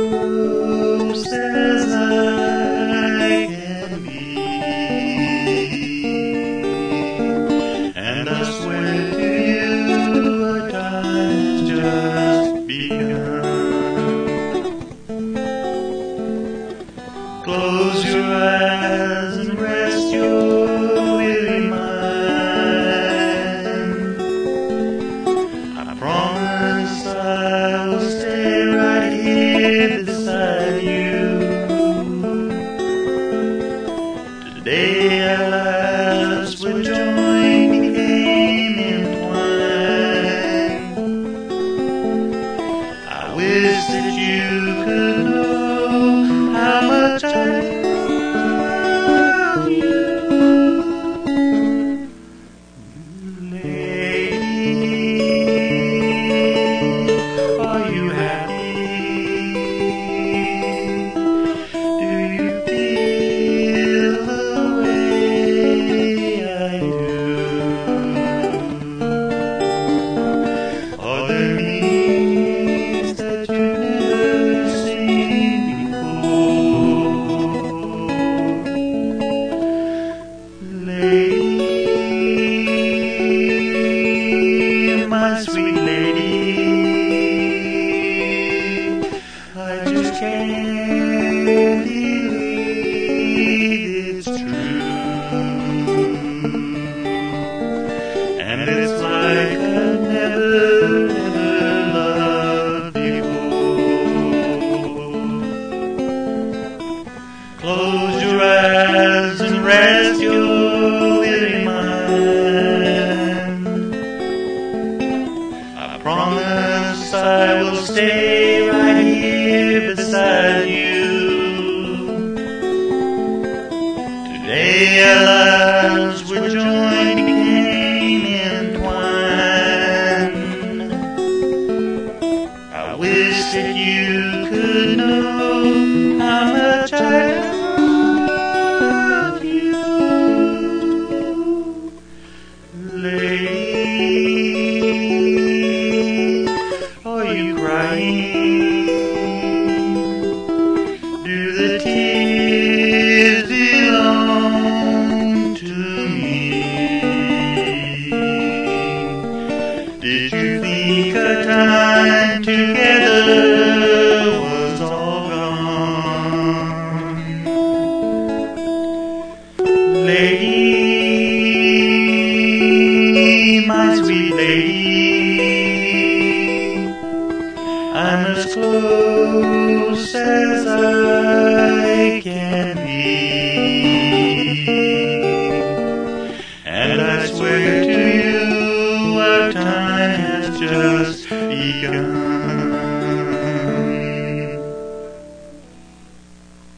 close as I can be, and I swear to you our time's just begun. Close your eyes and rest your weary mind. I promise I will stay right here beside you. Today our lives were joined, became entwined. I wish that you could know how much I love you. Are you happy? Do you feel the way I do? Are there needs that you've never seen before? Lady, my sweet lady, I just can't believe it's true. And it's like I've never loved before. Close your eyes and rest your weary mind. I promise I will stay right here beside you. Today our lives were joined, became entwined. I wish that you could know how much I love you. Lady, are you crying? Do the tears belong to me? Did you think our time together was all gone? Lady, my sweet lady, I'm as close as I can be, and I swear to you our time has just begun.